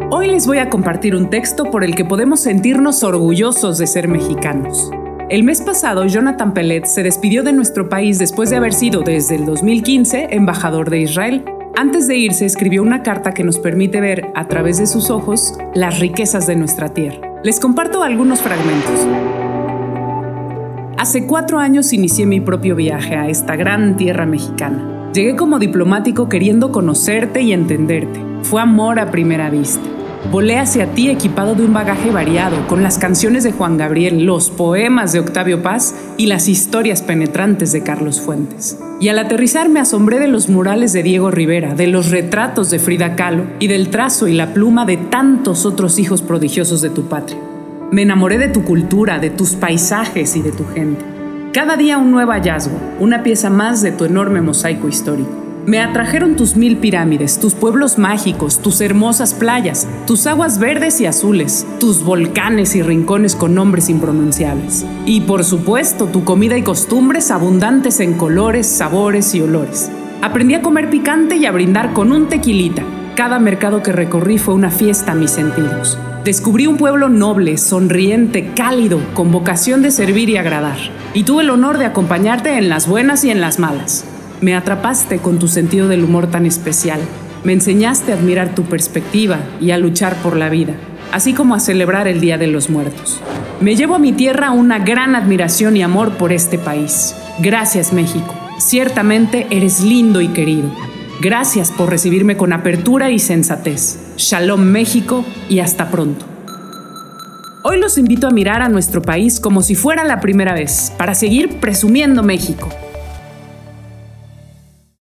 Hoy les voy a compartir un texto por el que podemos sentirnos orgullosos de ser mexicanos. El mes pasado, Jonathan Peled se despidió de nuestro país después de haber sido, desde el 2015, embajador de Israel. Antes de irse, escribió una carta que nos permite ver, a través de sus ojos, las riquezas de nuestra tierra. Les comparto algunos fragmentos. Hace 4 años inicié mi propio viaje a esta gran tierra mexicana. Llegué como diplomático queriendo conocerte y entenderte. Fue amor a primera vista. Volé hacia ti equipado de un bagaje variado, con las canciones de Juan Gabriel, los poemas de Octavio Paz y las historias penetrantes de Carlos Fuentes. Y al aterrizar me asombré de los murales de Diego Rivera, de los retratos de Frida Kahlo y del trazo y la pluma de tantos otros hijos prodigiosos de tu patria. Me enamoré de tu cultura, de tus paisajes y de tu gente. Cada día un nuevo hallazgo, una pieza más de tu enorme mosaico histórico. Me atrajeron tus 1000 pirámides, tus pueblos mágicos, tus hermosas playas, tus aguas verdes y azules, tus volcanes y rincones con nombres impronunciables. Y por supuesto, tu comida y costumbres abundantes en colores, sabores y olores. Aprendí a comer picante y a brindar con un tequilita. Cada mercado que recorrí fue una fiesta a mis sentidos. Descubrí un pueblo noble, sonriente, cálido, con vocación de servir y agradar. Y tuve el honor de acompañarte en las buenas y en las malas. Me atrapaste con tu sentido del humor tan especial. Me enseñaste a admirar tu perspectiva y a luchar por la vida, así como a celebrar el Día de los Muertos. Me llevo a mi tierra una gran admiración y amor por este país. Gracias, México. Ciertamente eres lindo y querido. Gracias por recibirme con apertura y sensatez. Shalom, México, y hasta pronto. Hoy los invito a mirar a nuestro país como si fuera la primera vez, para seguir presumiendo México.